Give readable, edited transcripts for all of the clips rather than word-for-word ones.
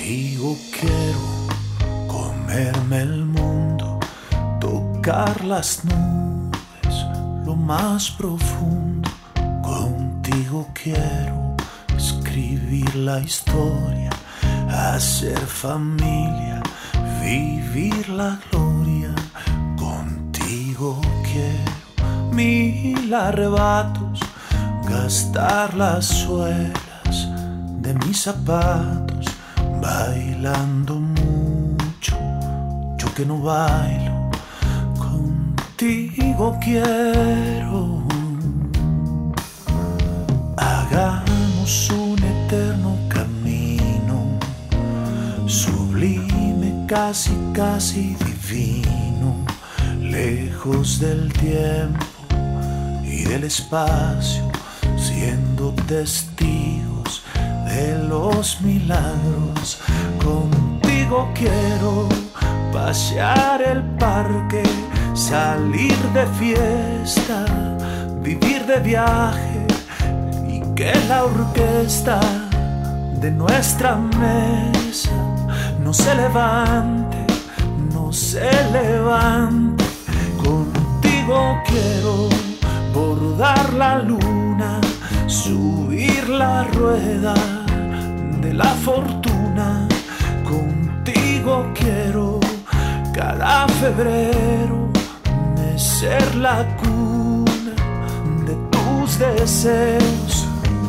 Contigo quiero comerme el mundo, tocar las nubes, lo más profundo. Contigo quiero escribir la historia, hacer familia, vivir la gloria. Contigo quiero 1000 arrebatos, gastar las suelas de mis zapatos, bailando mucho, yo que no bailo. Contigo quiero. Hagamos un eterno camino, sublime, casi, casi divino, lejos del tiempo y del espacio, siendo testigos de los milagros. Contigo quiero pasear el parque, salir de fiesta, vivir de viaje, y que la orquesta de nuestra mesa no se levante, no se levante. Contigo quiero bordar la luna, subir la rueda de la fortuna. Contigo quiero cada febrero mecer la cuna de tus deseos.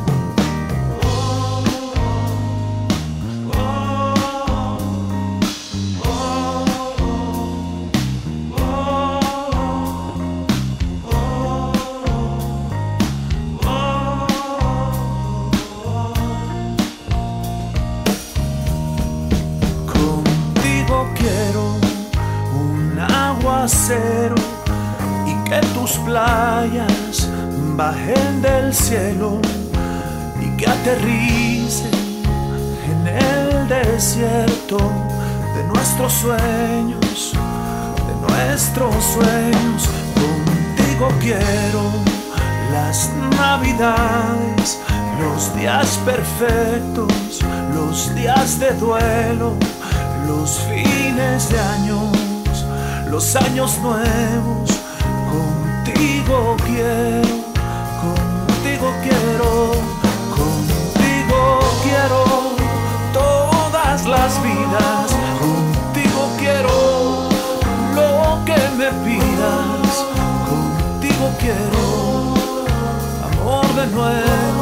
Quiero un aguacero y que tus playas bajen del cielo y que aterricen en el desierto de nuestros sueños, de nuestros sueños. Contigo quiero las navidades, los días perfectos, los días de duelo, los fines de años, los años nuevos. Contigo quiero, contigo quiero, contigo quiero todas las vidas. Contigo quiero lo que me pidas. Contigo quiero amor de nuevo.